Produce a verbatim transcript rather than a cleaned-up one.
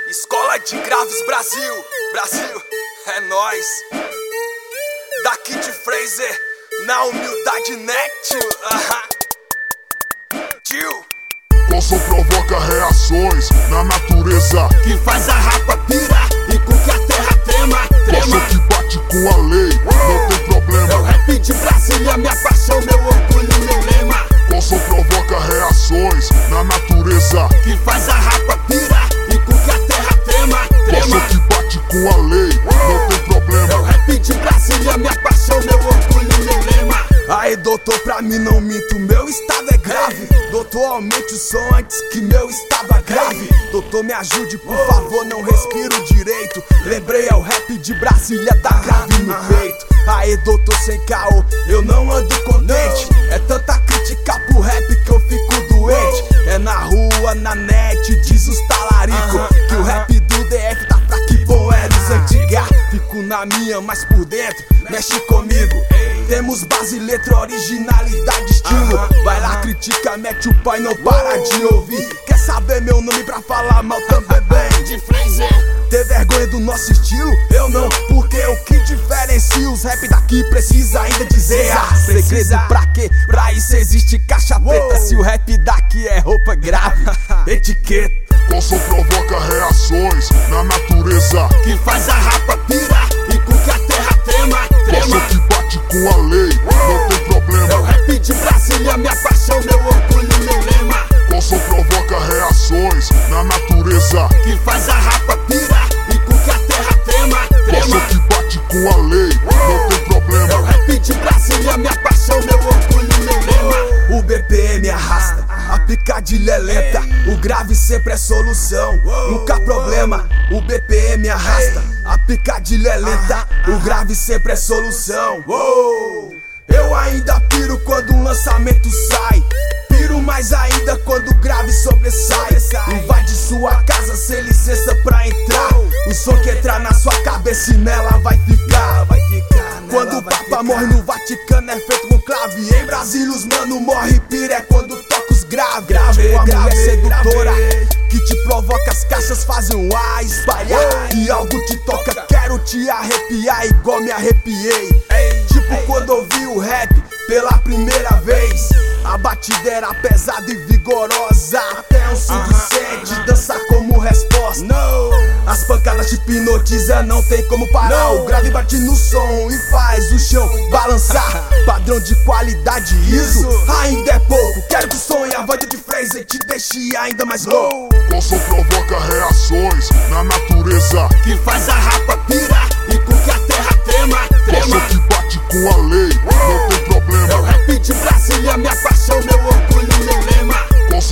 Escola de Graves Brasil, Brasil, é nóis. Daqui de Fraser, na humildade net, tio. Aham. Tio. Qual som provoca reações na natureza que faz a rapa pirar e com que a terra trema, trema. Qual som que bate com a lei, não tem problema. É o rap de Brasília, minha paixão, meu orgulho, meu lema. Qual som provoca reações na natureza que faz a rapa pirar e com que a terra trema, trema. Qual som que bate com a lei, não tem problema. É o rap de Brasília, minha paixão, meu orgulho, meu lema. Aí, doutor, pra mim não minto, meu estado é grave. Doutor, aumente o som antes que meu estado grave. Doutor, me ajude, por favor, não respiro direito. Lembrei, é o rap de Brasília, da grave no peito. Aí, doutor, sem caô, eu não ando contente. É tanta crítica pro rap que eu fico doente. É na rua, na net, diz os talarico que o rap do D F tá pra que bom é dos antiga. Fico na minha, mas por dentro, mexe comigo. Temos base, letra, originalidade, estilo. Vai lá, critica, mete o pai, não para de ouvir. Quer saber meu nome pra falar mal também bem? De Fraser. Ter vergonha do nosso estilo? Eu não, porque o que diferencia os rap daqui precisa ainda dizer. Ah, segredo pra quê? Pra isso existe caixa preta. Se o rap daqui é roupa grave, etiqueta. Qual som provoca reações na natureza que faz a rapa pirar e com que a terra trema, trema. Qual som que bate com a lei, não tem problema. É o rap de Brasília, minha paixão, meu orgulho, meu lema. Qual som provoca reações na natureza que faz a rapa pirar e com que a terra trema, trema. Qual som que bate com a lei, não tem problema. É o rap de Brasília, minha paixão, meu orgulho, meu lema. O B P M arrasta, a picadilha é lenta, o grave sempre é solução, nunca problema. O B P M arrasta, a picadilha é lenta, o grave sempre é solução. Eu ainda piro quando um lançamento sai, piro mais ainda quando o grave sobressai. Invade sua casa sem licença pra entrar, o som que entrar na sua cabeça e nela vai ficar. Quando o Papa morre no Vaticano é feito com clave. Em Brasília os mano morre pira é quando toca os graves. Grave, a mulher sedutora que te provoca, as caixas fazem um ar espalhar. E algo te toca, quero te arrepiar igual me arrepiei. Tipo quando ouvi o rap pela primeira vez, a batida era pesada e vigorosa. Até um subsede dança como resposta. As pancadas te hipnotizam, não tem como parar. O grave bate no som e faz o chão balançar. Padrão de qualidade, isso ainda é pouco. Quero que o som e a voz de Fraser te deixe ainda mais louco. Qual som provoca reações na natureza que faz a rapa pirar e com que a terra trema, trema. Qual som que bate com a lei, não tem problema. É o rap de Brasília, minha paixão, meu orgulho, meu lema. Qual